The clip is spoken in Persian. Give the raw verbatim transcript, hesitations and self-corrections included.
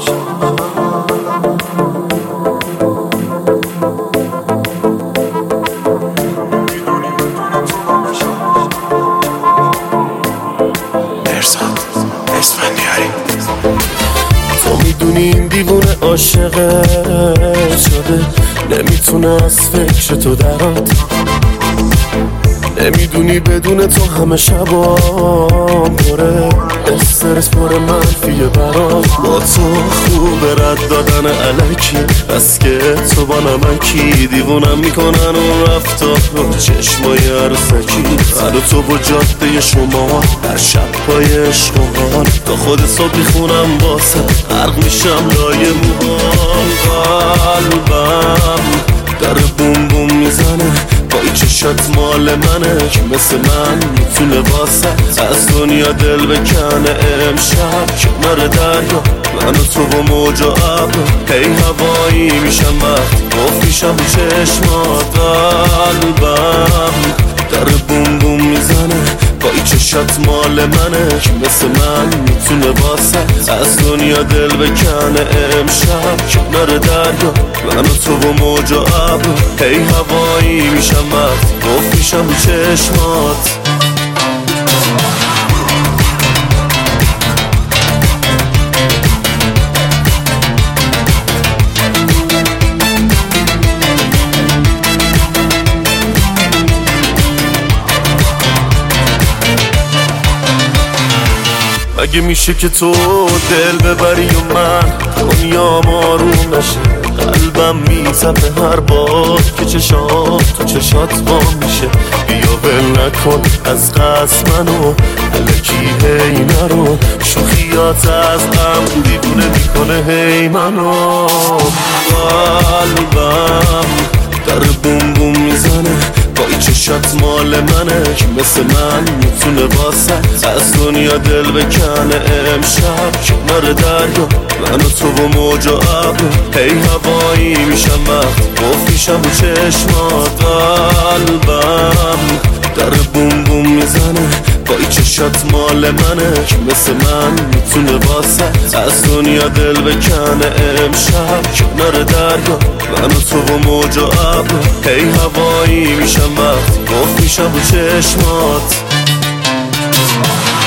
تو میدونی این دیوونه عاشقه شده، نمیتونه از فکر تو درات. نمیدونی بدون تو همه شبام پره استرس پر منفیه برام. با تو خوب رد دادن علکی، بس که تو با نمکی دیوونم میکنن و رفتار رو چشمای عروسکی. من و تو و جاده شما هر شب پای عشق و حال، تا خود صبح میخونم واسه غرق میشم لای موهام. قلبم در بوم بوم میزنه، با این چشات مال منه که مثل من میتونه واسه از دنیا دل بکنه. امشب کنار دریا من و تو و موج و ابر، هی هوایی میشم وقتی گفت میشم چشمات. قلبم در بوم بوم میزنه، با این چشات مال منه که مثل من میتونه واسه از دنیا دل بکنه. امشب کنار دریا من و تو و موج و ابر، هی هوایی میشم وقتی گفت میشم چشمات. اگه میشه که تو دل ببری و من دنیا آروم نشه، قلبم میتپه هر بار که چشات تو چشات با میشه. بیا ول نکن از قصد منو، الکی هی نرو، شوخیات از هم دیوونه میکنه هی منو. قلبم در بوم بوم میزنه، با این چشات مال منه که مثل من میتونه واسه از دنیا دل بکنه. امشب کنار دریا من و تو و موج و ابر، هی هوایی میشم وقتی گفت میشم چشمات. قلبم در بوم بوم میزنه، با این چشات مال منه که مثل من میتونه واسه از دنیا دل بکنه. امشب کنار دریا من و تو و موج و ابر، هی هوایی میشم وقتی گفت میشم چشمات.